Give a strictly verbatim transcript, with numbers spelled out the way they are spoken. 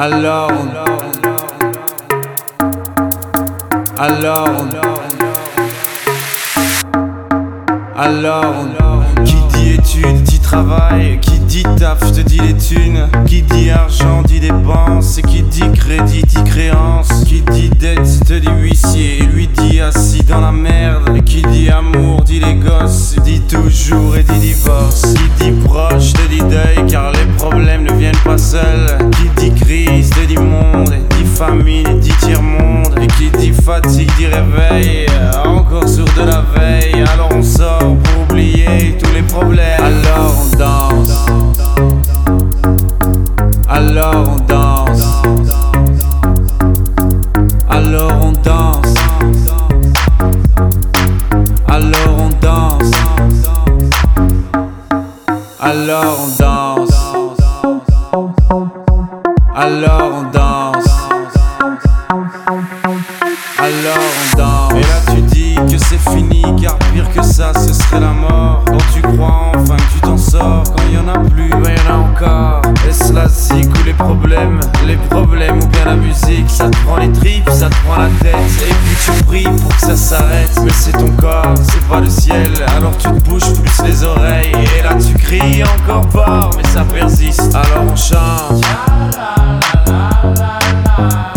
Alors on Alors on Alors on Qui dit études dit travail, qui dit taf te dit les thunes, qui dit argent dit dépenses, et qui dit crédit dit créance, qui dit dette te dit huissier, et lui dit assis dans la merde, et qui dit amour dit les gosses, dit toujours et dit divorce, qui dit proche te dit deuil car les problèmes ne viennent pas seuls, qui dit crise te dit monde, et dit famine et dit tiers-monde, et qui dit fatigue dit réveil, encore sourd de la veille, alors on sort pour oublier tous les problèmes. Alors on danse Alors on danse Alors on danse Alors on danse Alors on danse Alors on danse Alors on danse. Et là tu dis que c'est fini car pire que ça ce serait la mort. Quand tu crois enfin que tu t'en sors, quand y en a plus, ben y en a encore. Est-ce la zik ou les problèmes, les problèmes ou bien la musique? Ça te prend les tripes, ça te prend la tête, et puis tu pries pour que ça s'arrête. Mais c'est ton corps, c'est pas le ciel, alors tu te bouges plus les oreilles. Et là tu cries encore fort mais ça persiste, alors on chante.